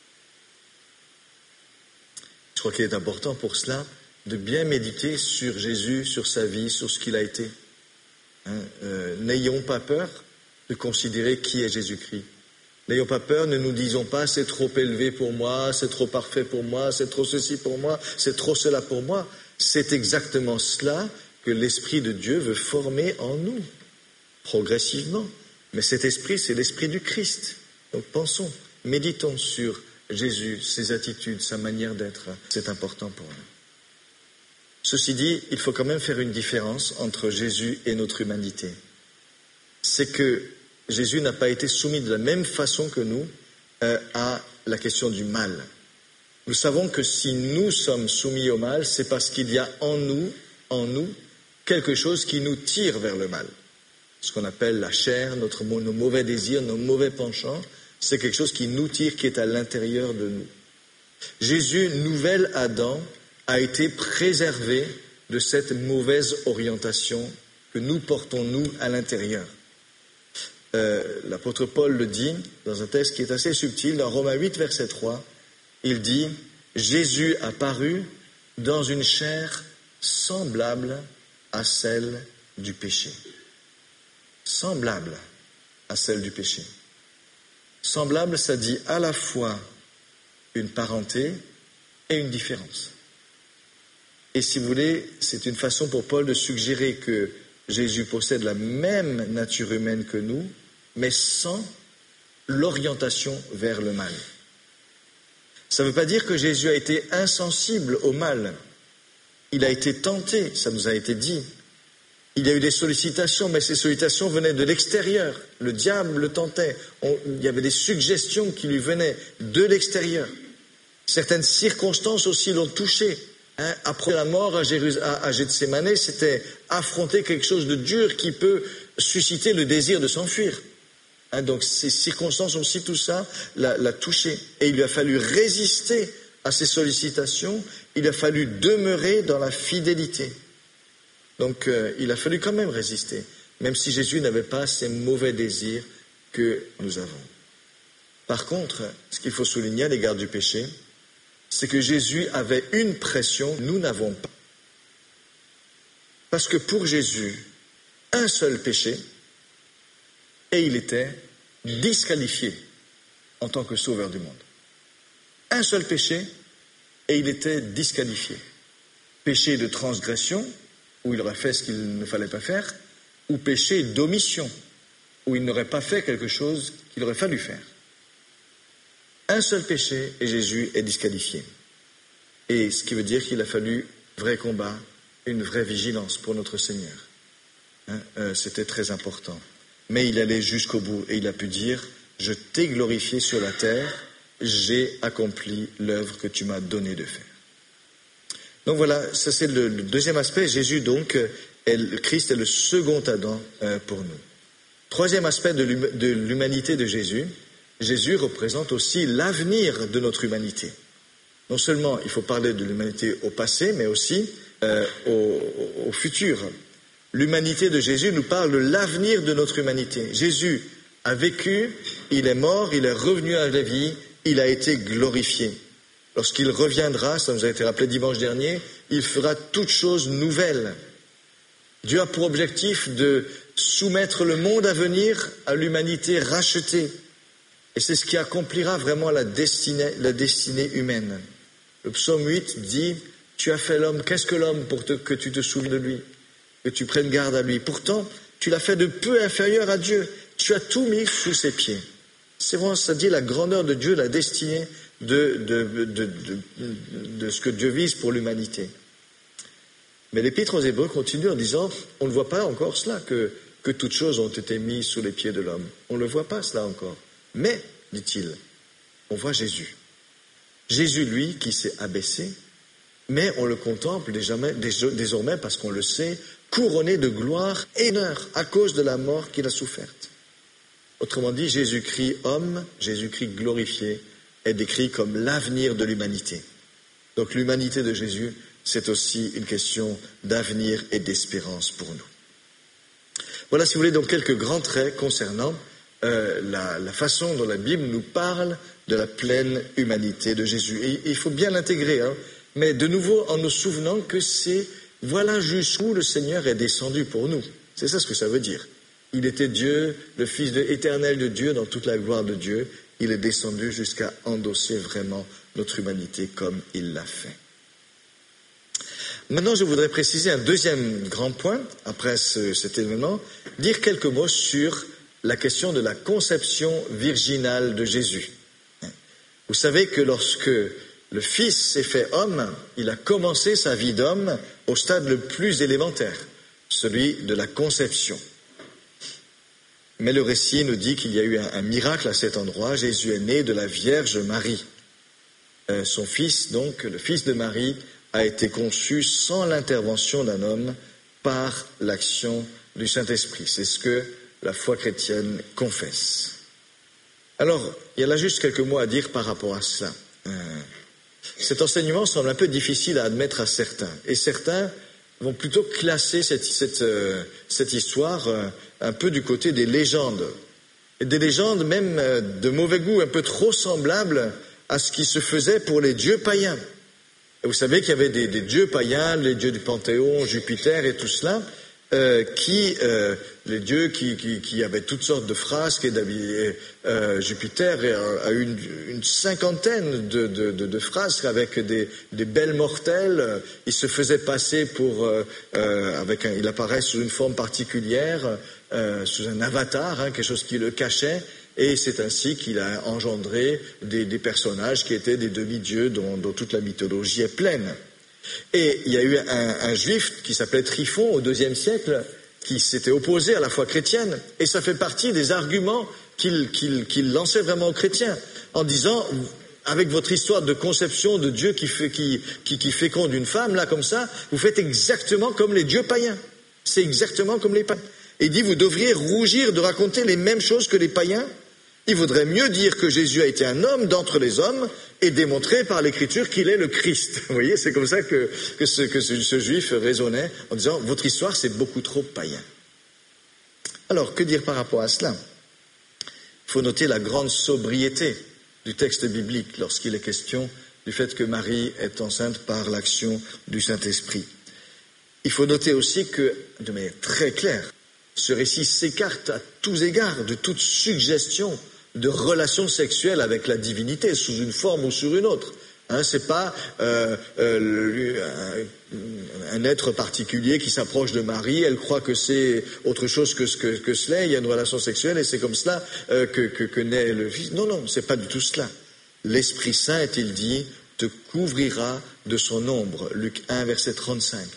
Je crois qu'il est important pour cela de bien méditer sur Jésus, sur sa vie, sur ce qu'il a été. Hein, euh, n'ayons pas peur de considérer qui est Jésus-Christ. N'ayons pas peur, ne nous disons pas c'est trop élevé pour moi, c'est trop parfait pour moi, c'est trop ceci pour moi, c'est trop cela pour moi. C'est exactement cela que l'Esprit de Dieu veut former en nous, progressivement. Mais cet esprit, c'est l'esprit du Christ. Donc pensons, méditons sur Jésus, ses attitudes, sa manière d'être. C'est important pour nous. Ceci dit, il faut quand même faire une différence entre Jésus et notre humanité. C'est que Jésus n'a pas été soumis de la même façon que nous euh, à la question du mal. Nous savons que si nous sommes soumis au mal, c'est parce qu'il y a en nous, en nous, quelque chose qui nous tire vers le mal. Ce qu'on appelle la chair, notre, nos mauvais désirs, nos mauvais penchants, c'est quelque chose qui nous tire, qui est à l'intérieur de nous. Jésus, nouvel Adam, a été préservé de cette mauvaise orientation que nous portons, nous, à l'intérieur. Euh, l'apôtre Paul le dit dans un texte qui est assez subtil, dans Romains huit, verset trois, il dit « Jésus a paru dans une chair semblable à celle du péché. » Semblable à celle du péché. Semblable, ça dit à la fois une parenté et une différence. Et si vous voulez, c'est une façon pour Paul de suggérer que Jésus possède la même nature humaine que nous, mais sans l'orientation vers le mal. Ça ne veut pas dire que Jésus a été insensible au mal. Il a été tenté, ça nous a été dit. Il y a eu des sollicitations, mais ces sollicitations venaient de l'extérieur. Le diable le tentait. On, il y avait des suggestions qui lui venaient de l'extérieur. Certaines circonstances aussi l'ont touché. Hein, après la mort à, Jérus- à, à Gethsémanée, c'était affronter quelque chose de dur qui peut susciter le désir de s'enfuir. Hein, donc ces circonstances aussi, tout ça l'a, l'a touché. Et il lui a fallu résister à ces sollicitations. Il a fallu demeurer dans la fidélité. Donc euh, il a fallu quand même résister, même si Jésus n'avait pas ces mauvais désirs que nous avons. Par contre, ce qu'il faut souligner à l'égard du péché, c'est que Jésus avait une pression, nous n'avons pas. Parce que pour Jésus, un seul péché, et il était disqualifié en tant que sauveur du monde. Un seul péché, et il était disqualifié. Péché de transgression, où il aurait fait ce qu'il ne fallait pas faire, ou péché d'omission, où il n'aurait pas fait quelque chose qu'il aurait fallu faire. Un seul péché et Jésus est disqualifié. Et ce qui veut dire qu'il a fallu vrai combat, une vraie vigilance pour notre Seigneur. Hein, euh, c'était très important. Mais il allait jusqu'au bout et il a pu dire, je t'ai glorifié sur la terre, j'ai accompli l'œuvre que tu m'as donné de faire. Donc voilà, ça c'est le, le deuxième aspect. Jésus donc, est, le Christ est le second Adam euh, pour nous. Troisième aspect de, l'hum, de l'humanité de Jésus, Jésus représente aussi l'avenir de notre humanité. Non seulement il faut parler de l'humanité au passé, mais aussi euh, au, au futur. L'humanité de Jésus nous parle de l'avenir de notre humanité. Jésus a vécu, il est mort, il est revenu à la vie, il a été glorifié. Lorsqu'il reviendra, ça nous a été rappelé dimanche dernier, il fera toutes choses nouvelles. Dieu a pour objectif de soumettre le monde à venir à l'humanité rachetée. Et c'est ce qui accomplira vraiment la destinée, la destinée humaine. Le psaume huit dit, tu as fait l'homme, qu'est-ce que l'homme pour te, que tu te souviennes de lui, que tu prennes garde à lui. Pourtant, tu l'as fait de peu inférieur à Dieu. Tu as tout mis sous ses pieds. C'est vraiment, ça dit la grandeur de Dieu, la destinée de, de, de, de, de, de ce que Dieu vise pour l'humanité. Mais l'Épître aux Hébreux continue en disant, on ne voit pas encore cela, que, que toutes choses ont été mises sous les pieds de l'homme. On ne le voit pas cela encore. Mais, dit-il, on voit Jésus. Jésus, lui, qui s'est abaissé, mais on le contemple désormais, désormais parce qu'on le sait, couronné de gloire et d'honneur à cause de la mort qu'il a soufferte. Autrement dit, Jésus-Christ homme, Jésus-Christ glorifié, est décrit comme l'avenir de l'humanité. Donc l'humanité de Jésus, c'est aussi une question d'avenir et d'espérance pour nous. Voilà, si vous voulez, donc quelques grands traits concernant euh, la, la façon dont la Bible nous parle de la pleine humanité de Jésus. Et il faut bien l'intégrer, hein, mais de nouveau en nous souvenant que c'est, voilà jusqu'où le Seigneur est descendu pour nous. C'est ça ce que ça veut dire. Il était Dieu, le Fils de, éternel de Dieu, dans toute la gloire de Dieu. Il est descendu jusqu'à endosser vraiment notre humanité comme il l'a fait. Maintenant, je voudrais préciser un deuxième grand point, après ce, cet événement, dire quelques mots sur la question de la conception virginale de Jésus. Vous savez que lorsque le Fils s'est fait homme, il a commencé sa vie d'homme au stade le plus élémentaire, celui de la conception. Mais le récit nous dit qu'il y a eu un, un miracle à cet endroit. Jésus est né de la Vierge Marie. Euh, son fils, donc, le fils de Marie, a été conçu sans l'intervention d'un homme par l'action du Saint-Esprit. C'est ce que la foi chrétienne confesse. Alors, il y a là juste quelques mots à dire par rapport à cela. Euh, cet enseignement semble un peu difficile à admettre à certains. Et certains vont plutôt classer cette, cette, euh, cette histoire euh, un peu du côté des légendes. Et des légendes même euh, de mauvais goût, un peu trop semblables à ce qui se faisait pour les dieux païens. Et vous savez qu'il y avait des, des dieux païens, les dieux du Panthéon, Jupiter et tout cela, euh, qui, euh, les dieux qui, qui, qui avaient toutes sortes de frasques et d'habillés. Euh, Jupiter a eu une, une cinquantaine de, de, de, de frasques avec des, des belles mortelles. Il se faisait passer pour, euh, euh, avec un, il apparaît sous une forme particulière, euh, sous un avatar, hein, quelque chose qui le cachait. Et c'est ainsi qu'il a engendré des, des personnages qui étaient des demi-dieux dont, dont toute la mythologie est pleine. Et il y a eu un, un juif qui s'appelait Tryphon au deuxième siècle, qui s'était opposé à la foi chrétienne, et ça fait partie des arguments qu'il, qu'il, qu'il lançait vraiment aux chrétiens, en disant, avec votre histoire de conception de Dieu qui, fait, qui, qui, qui féconde une femme, là comme ça, vous faites exactement comme les dieux païens. C'est exactement comme les païens. Et il dit, vous devriez rougir de raconter les mêmes choses que les païens. Il vaudrait mieux dire que Jésus a été un homme d'entre les hommes et démontrer par l'Écriture qu'il est le Christ. Vous voyez, c'est comme ça que, que, ce, que ce, ce juif raisonnait en disant, votre histoire, c'est beaucoup trop païen. Alors, que dire par rapport à cela? Il faut noter la grande sobriété du texte biblique lorsqu'il est question du fait que Marie est enceinte par l'action du Saint-Esprit. Il faut noter aussi que, de manière très claire, ce récit s'écarte à tous égards de toute suggestion de relation sexuelle avec la divinité, sous une forme ou sur une autre. Hein, c'est pas euh, euh, un, un être particulier qui s'approche de Marie, elle croit que c'est autre chose que, que, que cela, il y a une relation sexuelle et c'est comme cela euh, que, que, que naît le Fils. Non, non, c'est pas du tout cela. L'Esprit Saint, est-il dit, te couvrira de son ombre. Luc un, verset trente-cinq.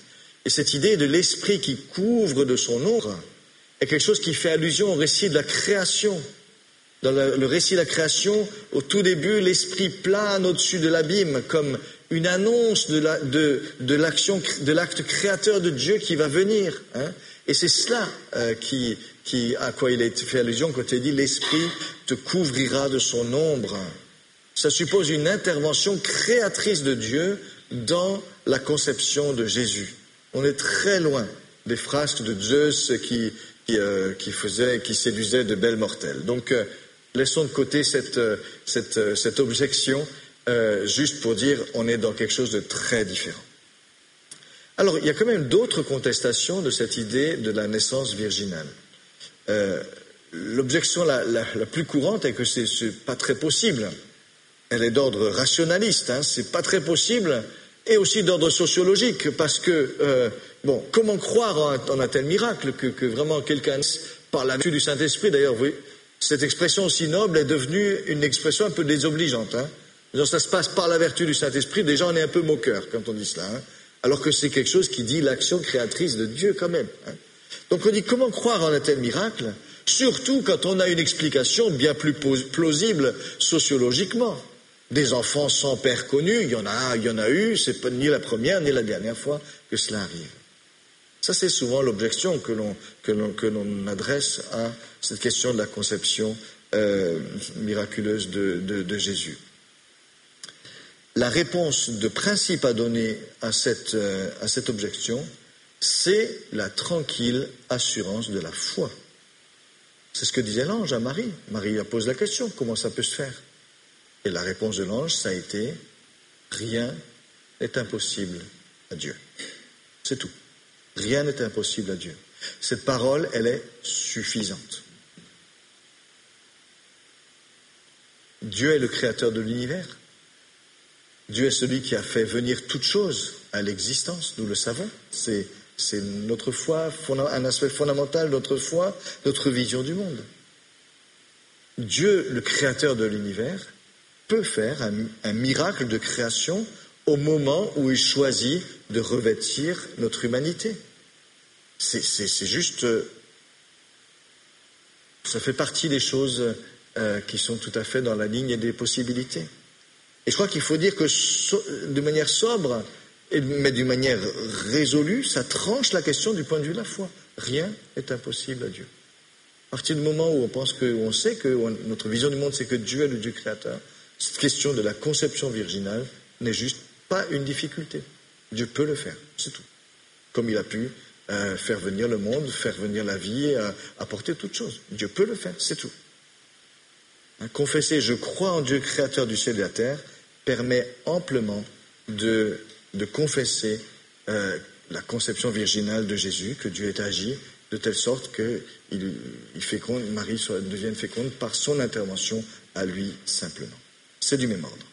Et cette idée de l'esprit qui couvre de son ombre est quelque chose qui fait allusion au récit de la création. Dans le, le récit de la création, au tout début, l'esprit plane au-dessus de l'abîme comme une annonce de, la, de, de l'action, de l'acte créateur de Dieu qui va venir. Hein. Et c'est cela euh, qui, qui, à quoi il est fait allusion quand il dit « l'esprit te couvrira de son ombre ». Ça suppose une intervention créatrice de Dieu dans la conception de Jésus. On est très loin des frasques de Zeus qui, qui, euh, qui, faisait, qui séduisaient de belles mortelles. Donc, euh, laissons de côté cette, cette, cette objection, euh, juste pour dire on est dans quelque chose de très différent. Alors, il y a quand même d'autres contestations de cette idée de la naissance virginale. Euh, l'objection la, la, la plus courante est que c'est, c'est pas très possible. Elle est d'ordre rationaliste, hein, c'est pas très possible, et aussi d'ordre sociologique, parce que, euh, bon, comment croire en un, en un tel miracle que, que vraiment quelqu'un, par la vertu du Saint-Esprit, d'ailleurs, vous voyez, cette expression aussi noble est devenue une expression un peu désobligeante. Hein. Donc, ça se passe par la vertu du Saint-Esprit, déjà on est un peu moqueur quand on dit cela, hein, alors que c'est quelque chose qui dit l'action créatrice de Dieu quand même. Hein. Donc on dit comment croire en un tel miracle, surtout quand on a une explication bien plus plausible sociologiquement. Des enfants sans père connu, il y en a, il y en a eu, c'est pas ni la première ni la dernière fois que cela arrive. Ça, c'est souvent l'objection que l'on, que l'on, que l'on adresse à cette question de la conception euh, miraculeuse de, de, de Jésus. La réponse de principe à donner à cette, euh, à cette objection, c'est la tranquille assurance de la foi. C'est ce que disait l'ange à Marie. Marie a posé la question, comment ça peut se faire ? Et la réponse de l'ange, ça a été « rien n'est impossible à Dieu ». C'est tout. Rien n'est impossible à Dieu. Cette parole, elle est suffisante. Dieu est le créateur de l'univers. Dieu est celui qui a fait venir toutes choses à l'existence, nous le savons. C'est, c'est notre foi, un aspect fondamental de notre foi, notre vision du monde. Dieu, le créateur de l'univers, peut faire un, un miracle de création au moment où il choisit de revêtir notre humanité. C'est, c'est, c'est juste... Ça fait partie des choses euh, qui sont tout à fait dans la ligne des possibilités. Et je crois qu'il faut dire que so, de manière sobre, mais d'une manière résolue, ça tranche la question du point de vue de la foi. Rien n'est impossible à Dieu. À partir du moment où on pense que, où on sait que où on, notre vision du monde, c'est que Dieu est le Dieu créateur, cette question de la conception virginale n'est juste pas une difficulté. Dieu peut le faire, c'est tout. Comme il a pu euh, faire venir le monde, faire venir la vie, euh, apporter toutes choses. Dieu peut le faire, c'est tout. Hein, confesser « je crois en Dieu créateur du ciel et de la terre » permet amplement de, de confesser euh, la conception virginale de Jésus, que Dieu ait agi de telle sorte qu'il il féconde, Marie soit, devienne féconde par son intervention à lui simplement. C'est du même ordre.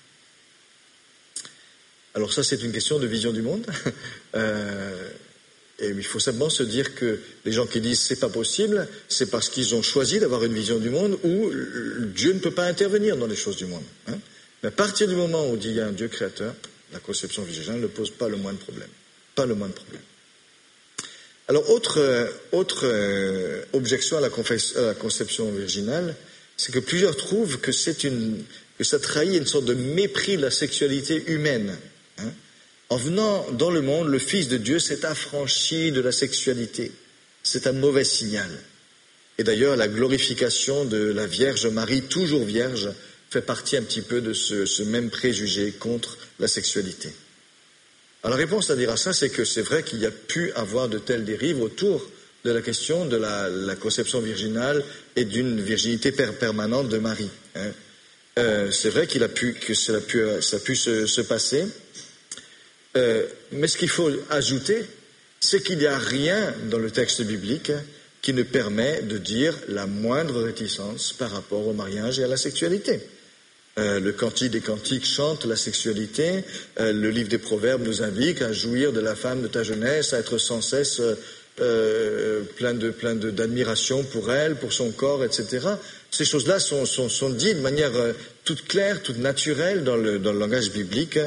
Alors ça, c'est une question de vision du monde. euh, et il faut simplement se dire que les gens qui disent c'est pas possible, c'est parce qu'ils ont choisi d'avoir une vision du monde où Dieu ne peut pas intervenir dans les choses du monde. Hein. Mais à partir du moment où il dit il y a un Dieu créateur, la conception virginale ne pose pas le moindre problème. Pas le moindre problème. Alors, autre, euh, autre euh, objection à la, confesse, à la conception virginale, c'est que plusieurs trouvent que, c'est une, que ça trahit une sorte de mépris de la sexualité humaine. Hein. En venant dans le monde, le Fils de Dieu s'est affranchi de la sexualité. C'est un mauvais signal. Et d'ailleurs, la glorification de la Vierge Marie, toujours vierge, fait partie un petit peu de ce, ce même préjugé contre la sexualité. Alors la réponse à dire à ça, c'est que c'est vrai qu'il y a pu avoir de telles dérives autour de la question de la, la conception virginale et d'une virginité per- permanente de Marie. Hein. Euh, c'est vrai qu'il a pu, que ça a pu, ça a pu se, se passer. Euh, mais ce qu'il faut ajouter, c'est qu'il n'y a rien dans le texte biblique qui ne permet de dire la moindre réticence par rapport au mariage et à la sexualité. Euh, le Cantique des Cantiques chante la sexualité, euh, le livre des Proverbes nous indique à jouir de la femme de ta jeunesse, à être sans cesse euh, euh, plein de, plein de, d'admiration pour elle, pour son corps, et cetera. Ces choses-là sont, sont, sont dites de manière euh, toute claire, toute naturelle dans le, dans le langage biblique,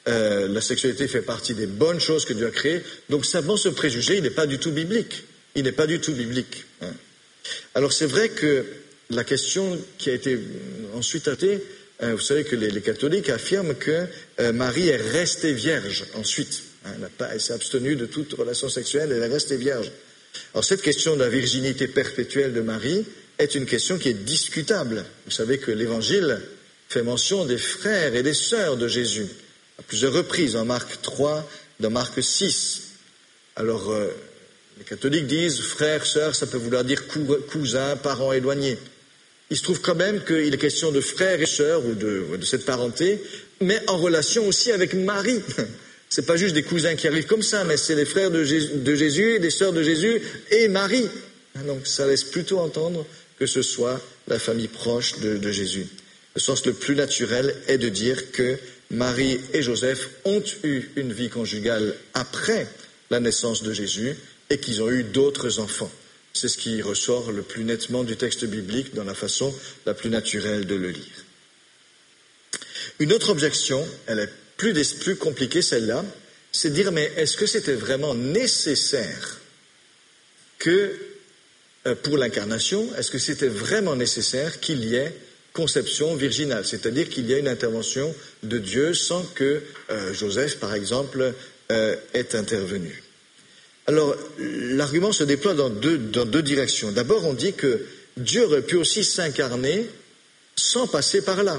Euh, la sexualité fait partie des bonnes choses que Dieu a créées. Donc simplement ce préjugé, il n'est pas du tout biblique. Il n'est pas du tout biblique. Hein. Alors c'est vrai que la question qui a été ensuite traitée, euh, vous savez que les, les catholiques affirment que euh, Marie est restée vierge ensuite. Hein, elle, n'a pas, elle s'est abstenue de toute relation sexuelle, elle est restée vierge. Alors cette question de la virginité perpétuelle de Marie est une question qui est discutable. Vous savez que l'Évangile fait mention des frères et des sœurs de Jésus à plusieurs reprises, dans Marc trois, dans Marc six. Alors, euh, les catholiques disent frères, sœurs, ça peut vouloir dire cou- cousins, parents éloignés. Il se trouve quand même qu'il est question de frères et sœurs, ou de, de cette parenté, mais en relation aussi avec Marie. C'est pas juste des cousins qui arrivent comme ça, mais c'est les frères de Jésus, de Jésus, des sœurs de Jésus et Marie. Donc ça laisse plutôt entendre que ce soit la famille proche de, de Jésus. Le sens le plus naturel est de dire que Marie et Joseph ont eu une vie conjugale après la naissance de Jésus et qu'ils ont eu d'autres enfants. C'est ce qui ressort le plus nettement du texte biblique dans la façon la plus naturelle de le lire. Une autre objection, elle est plus, plus compliquée celle-là, c'est de dire mais est-ce que c'était vraiment nécessaire que, euh, pour l'incarnation, est-ce que c'était vraiment nécessaire qu'il y ait conception virginale, c'est-à-dire qu'il y a une intervention de Dieu sans que euh, Joseph, par exemple, euh, ait intervenu. Alors, l'argument se déploie dans deux, dans deux directions. D'abord, on dit que Dieu aurait pu aussi s'incarner sans passer par là.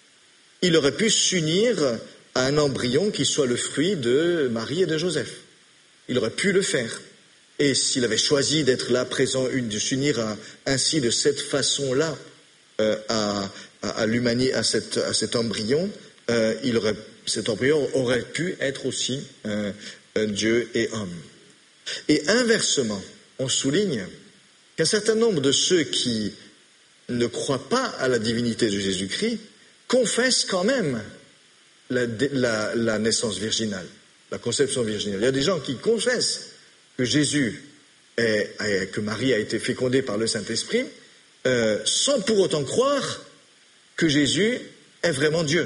Il aurait pu s'unir à un embryon qui soit le fruit de Marie et de Joseph. Il aurait pu le faire. Et s'il avait choisi d'être là présent, de s'unir à, ainsi de cette façon-là, Euh, à, à, à l'humanité, à, cette, à cet embryon, euh, il aurait, cet embryon aurait pu être aussi euh, euh, Dieu et homme. Et inversement, on souligne qu'un certain nombre de ceux qui ne croient pas à la divinité de Jésus-Christ confessent quand même la, la, la naissance virginale, la conception virginale. Il y a des gens qui confessent que Jésus est, est, que Marie a été fécondée par le Saint-Esprit, Euh, sans pour autant croire que Jésus est vraiment Dieu.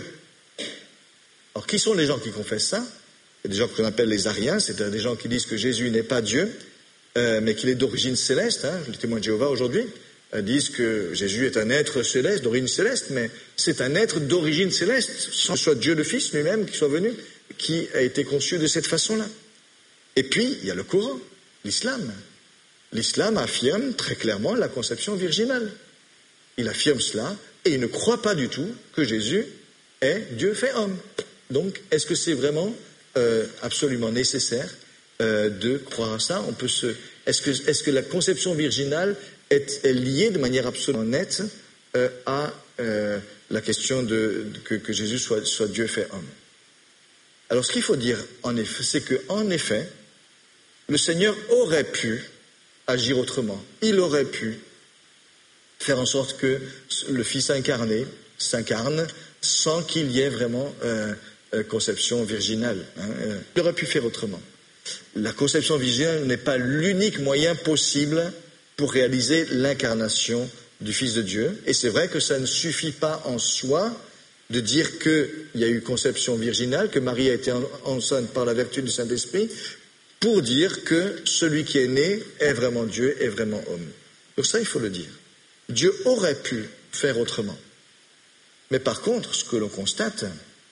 Alors, qui sont les gens qui confessent ça? Il y a des gens qu'on appelle les ariens, c'est-à-dire des gens qui disent que Jésus n'est pas Dieu, euh, mais qu'il est d'origine céleste. Hein. Les témoins de Jéhovah aujourd'hui euh, disent que Jésus est un être céleste, d'origine céleste, mais c'est un être d'origine céleste, sans que ce soit Dieu le Fils lui-même qui soit venu, qui a été conçu de cette façon-là. Et puis, il y a le Coran, l'islam. L'islam affirme très clairement la conception virginale. Il affirme cela et il ne croit pas du tout que Jésus est Dieu fait homme. Donc, est-ce que c'est vraiment euh, absolument nécessaire euh, de croire à ça? On peut se, est-ce que, est-ce que la conception virginale est, est liée de manière absolument nette euh, à euh, la question de, de que, que Jésus soit, soit Dieu fait homme? Alors, ce qu'il faut dire, en effet, c'est que, en effet, le Seigneur aurait pu agir autrement. Il aurait pu faire en sorte que le Fils incarné s'incarne sans qu'il y ait vraiment euh, euh, conception virginale. Hein. Il aurait pu faire autrement. La conception virginale n'est pas l'unique moyen possible pour réaliser l'incarnation du Fils de Dieu. Et c'est vrai que ça ne suffit pas en soi de dire qu'il y a eu conception virginale, que Marie a été enceinte par la vertu du Saint-Esprit, pour dire que celui qui est né est vraiment Dieu, est vraiment homme. Donc ça, il faut le dire. Dieu aurait pu faire autrement. Mais par contre, ce que l'on constate,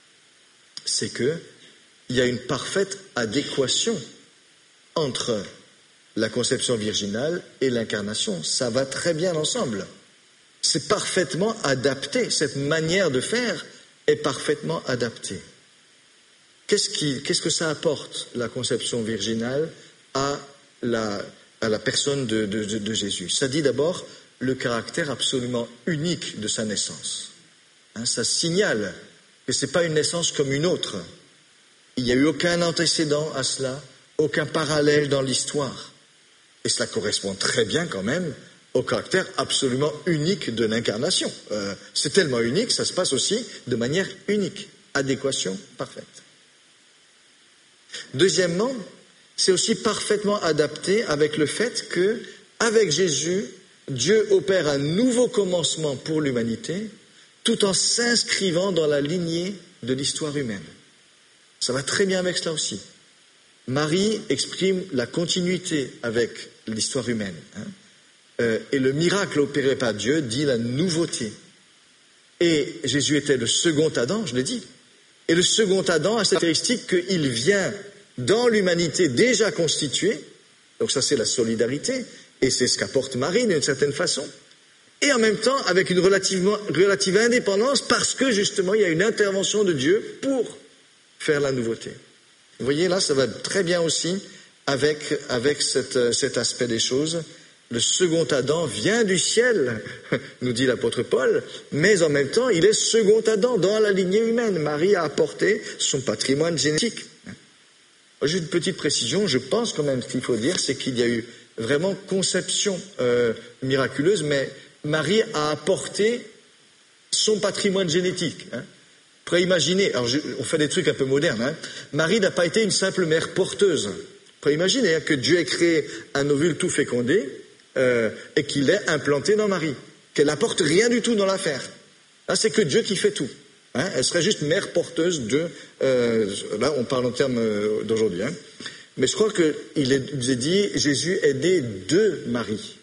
c'est qu'il y a une parfaite adéquation entre la conception virginale et l'incarnation. Ça va très bien ensemble. C'est parfaitement adapté. Cette manière de faire est parfaitement adaptée. Qu'est-ce, qui, qu'est-ce que ça apporte, la conception virginale, à la, à la personne de, de, de, de Jésus? Ça dit d'abord le caractère absolument unique de sa naissance. Hein, ça signale que ce n'est pas une naissance comme une autre. Il n'y a eu aucun antécédent à cela, aucun parallèle dans l'histoire. Et cela correspond très bien quand même au caractère absolument unique de l'incarnation. Euh, c'est tellement unique, ça se passe aussi de manière unique. Adéquation parfaite. Deuxièmement, c'est aussi parfaitement adapté avec le fait que, avec Jésus, Dieu opère un nouveau commencement pour l'humanité, tout en s'inscrivant dans la lignée de l'histoire humaine. Ça va très bien avec cela aussi. Marie exprime la continuité avec l'histoire humaine. Hein. Euh, et le miracle opéré par Dieu dit la nouveauté. Et Jésus était le second Adam, je l'ai dit. Et le second Adam a cette caractéristique qu'il vient dans l'humanité déjà constituée. Donc ça, c'est la solidarité. Et c'est ce qu'apporte Marie d'une certaine façon. Et en même temps, avec une relativement, relative indépendance, parce que justement, il y a une intervention de Dieu pour faire la nouveauté. Vous voyez, là, ça va très bien aussi avec, avec cette, cet aspect des choses. Le second Adam vient du ciel, nous dit l'apôtre Paul, mais en même temps, il est second Adam dans la lignée humaine. Marie a apporté son patrimoine génétique. Juste une petite précision, je pense quand même ce qu'il faut dire, c'est qu'il y a eu vraiment conception euh, miraculeuse, mais Marie a apporté son patrimoine génétique. Hein. Vous pourrez imaginer, alors je, on fait des trucs un peu modernes, hein. Marie n'a pas été une simple mère porteuse. Vous pourrez imaginer hein, que Dieu ait créé un ovule tout fécondé euh, et qu'il l'ait implanté dans Marie, qu'elle n'apporte rien du tout dans l'affaire. Là, c'est que Dieu qui fait tout. Hein. Elle serait juste mère porteuse de... Euh, là, on parle en termes euh, d'aujourd'hui. Hein. Mais je crois qu'il est, il est dit, Jésus est né de Marie.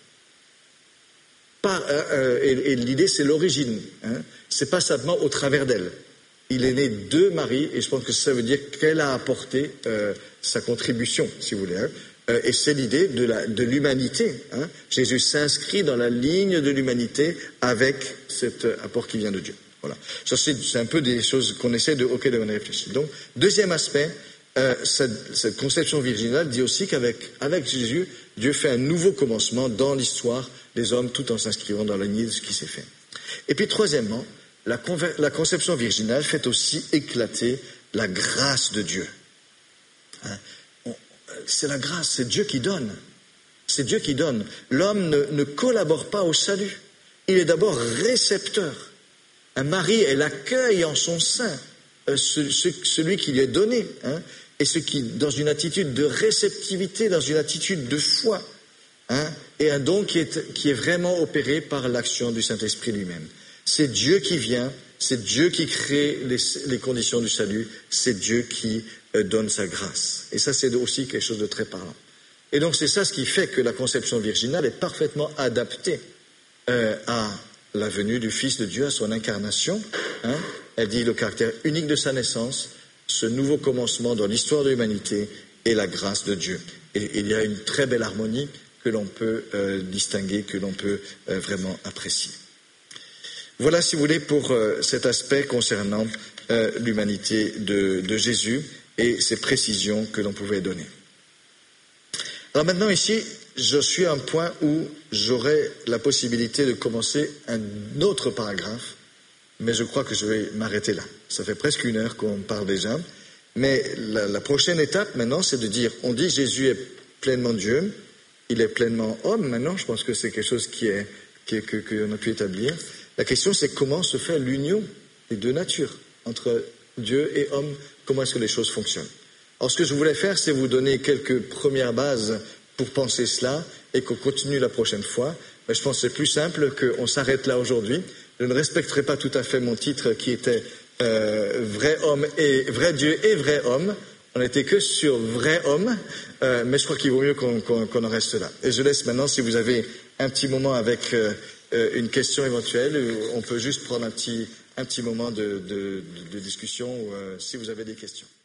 Par, euh, et, et l'idée, c'est l'origine. Hein. C'est pas simplement au travers d'elle. Il est né de Marie, et je pense que ça veut dire qu'elle a apporté euh, sa contribution, si vous voulez. Hein. Euh, et c'est l'idée de, la, de l'humanité. Hein. Jésus s'inscrit dans la ligne de l'humanité avec cet apport qui vient de Dieu. Voilà. Ça, c'est, c'est un peu des choses qu'on essaie de, auxquelles on réfléchit. Donc, deuxième aspect, euh, cette, cette conception virginale dit aussi qu'avec avec Jésus, Dieu fait un nouveau commencement dans l'histoire des hommes, tout en s'inscrivant dans la lignée de ce qui s'est fait. Et puis, troisièmement, La, conver- la conception virginale fait aussi éclater la grâce de Dieu. Hein? On, c'est la grâce, c'est Dieu qui donne. C'est Dieu qui donne. L'homme ne, ne collabore pas au salut. Il est d'abord récepteur. Un Marie, elle accueille en son sein euh, ce, ce, celui qui lui est donné. Hein? Et ce qui, dans une attitude de réceptivité, dans une attitude de foi. Hein? Et un don qui est, qui est vraiment opéré par l'action du Saint-Esprit lui-même. C'est Dieu qui vient, c'est Dieu qui crée les, les conditions du salut, c'est Dieu qui euh, donne sa grâce. Et ça, c'est aussi quelque chose de très parlant. Et donc, c'est ça ce qui fait que la conception virginale est parfaitement adaptée euh, à la venue du Fils de Dieu, à son incarnation. Hein. Elle dit le caractère unique de sa naissance, ce nouveau commencement dans l'histoire de l'humanité et la grâce de Dieu. Et il y a une très belle harmonie que l'on peut euh, distinguer, que l'on peut euh, vraiment apprécier. Voilà, si vous voulez, pour euh, cet aspect concernant euh, l'humanité de, de Jésus et ces précisions que l'on pouvait donner. Alors maintenant, ici, je suis à un point où j'aurai la possibilité de commencer un autre paragraphe, mais je crois que je vais m'arrêter là. Ça fait presque une heure qu'on parle déjà, mais la, la prochaine étape maintenant, c'est de dire, on dit Jésus est pleinement Dieu, il est pleinement homme. Maintenant, je pense que c'est quelque chose qui est, qui est, que, que l'on a pu établir. La question, c'est comment se fait l'union des deux natures, entre Dieu et homme, comment est-ce que les choses fonctionnent. Alors, ce que je voulais faire, c'est vous donner quelques premières bases pour penser cela et qu'on continue la prochaine fois. Mais je pense que c'est plus simple qu'on s'arrête là aujourd'hui. Je ne respecterai pas tout à fait mon titre qui était euh, vrai homme et vrai Dieu et vrai homme. On n'était que sur vrai homme, euh, mais je crois qu'il vaut mieux qu'on, qu'on, qu'on en reste là. Et je laisse maintenant, si vous avez un petit moment avec euh, euh, une question éventuelle, on peut juste prendre un petit, un petit moment de, de, de discussion, ou, euh, si vous avez des questions.